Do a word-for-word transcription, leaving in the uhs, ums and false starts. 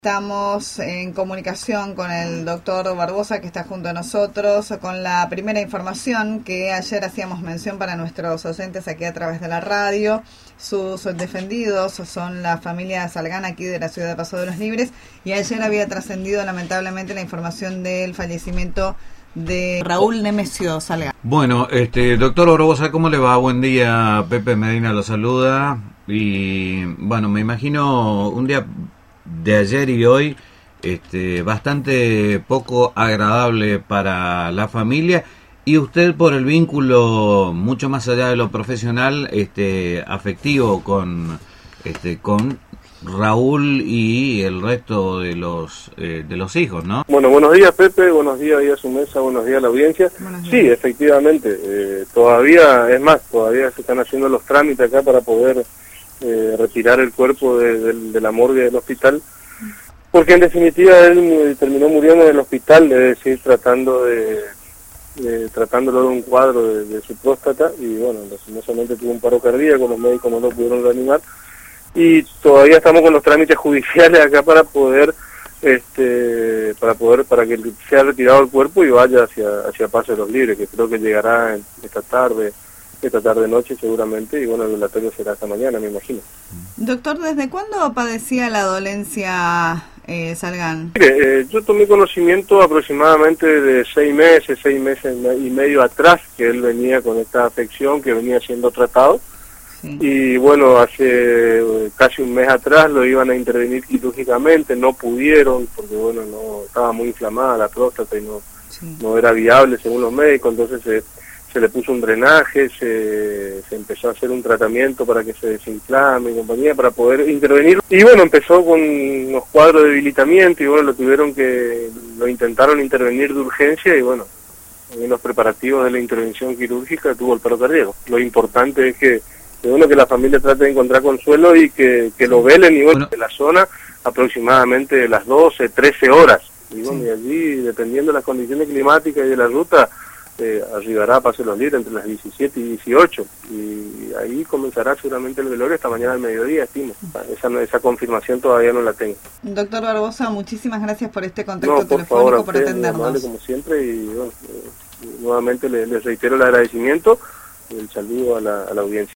Estamos en comunicación con el doctor Barbosa, que está junto a nosotros, con la primera información que ayer hacíamos mención para nuestros oyentes aquí a través de la radio. Sus defendidos son la familia Salgán, aquí de la ciudad de Paso de los Libres, y ayer había trascendido lamentablemente la información del fallecimiento de Raúl Nemesio Salgán. Bueno, este doctor Barbosa, ¿cómo le va? Buen día, Pepe Medina lo saluda. Y bueno, me imagino un día de ayer y hoy este bastante poco agradable para la familia, y usted, por el vínculo mucho más allá de lo profesional, este afectivo con este con Raúl y el resto de los eh, de los hijos, ¿no? Bueno, buenos días, Pepe, buenos días ahí a su mesa, buenos días a la audiencia. Sí, efectivamente, eh, todavía, es más, todavía se están haciendo los trámites acá para poder Eh, retirar el cuerpo de, de, de la morgue del hospital, porque en definitiva él terminó muriendo en el hospital, es decir, tratando de, de tratándolo de un cuadro de, de su próstata, y bueno, lastimosamente tuvo un paro cardíaco, los médicos no lo pudieron reanimar, y todavía estamos con los trámites judiciales acá para poder este para poder para que sea retirado el cuerpo y vaya hacia hacia Paso de los Libres, que creo que llegará en, esta tarde esta tarde noche seguramente, y bueno, el velatorio será hasta mañana, me imagino. Doctor, ¿desde cuándo padecía la dolencia eh, Salgán? Mire, eh, yo tomé conocimiento aproximadamente de seis meses, seis meses y medio atrás, que él venía con esta afección, que venía siendo tratado, sí. Y bueno, hace casi un mes atrás lo iban a intervenir quirúrgicamente, no pudieron, porque bueno, no estaba muy inflamada la próstata y no, sí. no era viable según los médicos, entonces se... Eh, se le puso un drenaje, se, se empezó a hacer un tratamiento para que se desinflame y compañía, para poder intervenir. Y bueno, empezó con unos cuadros de debilitamiento y bueno, lo tuvieron que, lo intentaron intervenir de urgencia y bueno, en los preparativos de la intervención quirúrgica tuvo el paro cardíaco. Lo importante es que, que bueno, que la familia trate de encontrar consuelo y que, que lo velen y bueno, de la zona aproximadamente las doce, trece horas. Y bueno, sí. y allí, dependiendo de las condiciones climáticas y de la ruta, Eh, arribará a Paso de los Libres entre las diecisiete y dieciocho, y ahí comenzará seguramente el velorio hasta mañana al mediodía, estimo. Esa, esa confirmación todavía no la tengo. Doctor Barbosa, muchísimas gracias por este contacto no, por telefónico, favor, por usted, atendernos. Amable, como siempre, y bueno, eh, nuevamente les le reitero el agradecimiento y el saludo a la, a la audiencia.